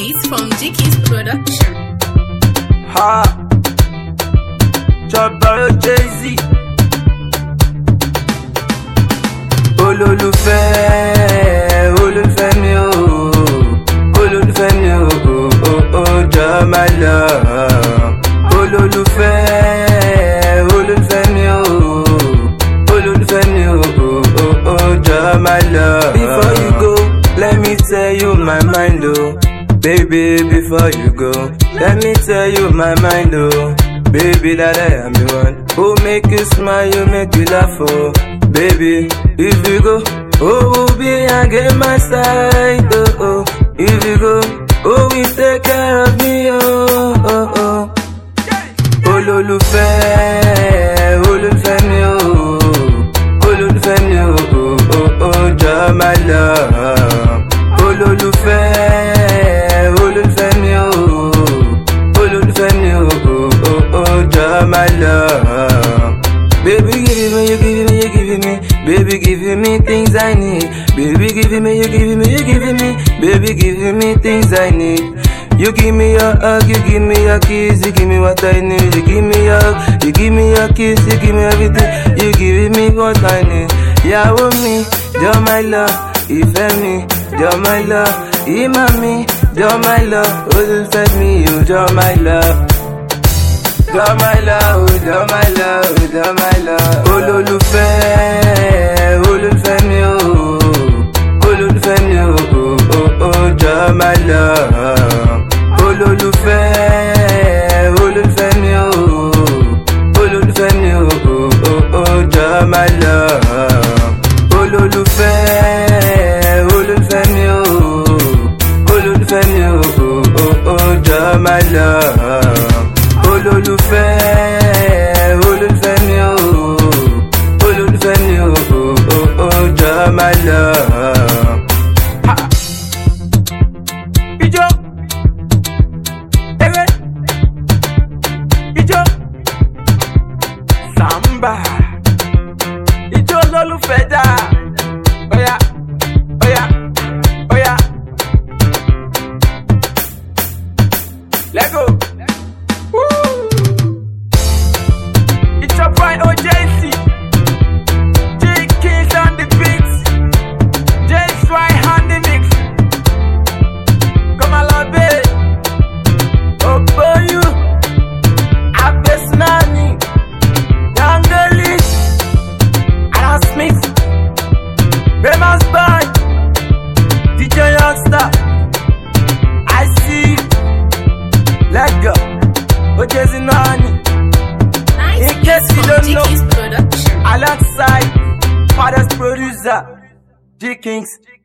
beats from Jiki's production. Ha! Jabba Jay-Z. Olólùfẹ́, olólùfẹ́ mi o, olólùfẹ́ mi o, jọ̀ọ́ my love. Olólùfẹ́, olólùfẹ́ mi o, olólùfẹ́ mi o, jọ̀ọ́ my love. Before you go, let me tell you my mind oh. Baby, before you go, let me tell you my mind oh. Baby, that I am the one who make you smile, you make you laugh oh. Baby, if you go, oh, be again my side oh, oh. If you go, oh, we take care of me oh, oh, oh. Olólùfẹ́, olólùfẹ́ mi oh, olólùfẹ́ mi oh, jọ̀ọ́ my love. Olólùfẹ́, olólùfẹ́ mi oh, olólùfẹ́ mi oh, jọ̀ọ́ my love. Baby, give me, you giving me, you giving me. Baby, giving me things I need. Baby, giving me, you giving me, you giving me. Baby, giving me things I need. You give me your hug, you give me your kiss, you give me what I need. You give me your hug, you give me your kiss, you give me everything. You giving me what I need. Yeah, with me, you're my love. Ìfẹ́ mi, you're my love. Ìmọ̀ mi, you're my love. Olólùfẹ́ mi, you're my love. You're my love, you're my love, you're my love. Olólùfẹ́, olólùfẹ́ mi o, olólùfẹ́ mi o, you're my love. Olólùfẹ́, olólùfẹ́ mi o, olólùfẹ́ mi o, you're my love. Olólùfẹ́, olólùfẹ́ mi o, olólùfẹ́ mi o, you're my love. Olólùfẹ́, olólùfẹ́ mi o, olólùfẹ́ mi o, jọ̀ọ́ my love. Ha! Ijó, eré, ijó, samba, ijó lólùfẹ́ dá. Oya, oya, oya. Let's go. Let go. Ojezinani. In case you don't know, alongside father's producer, G Kings.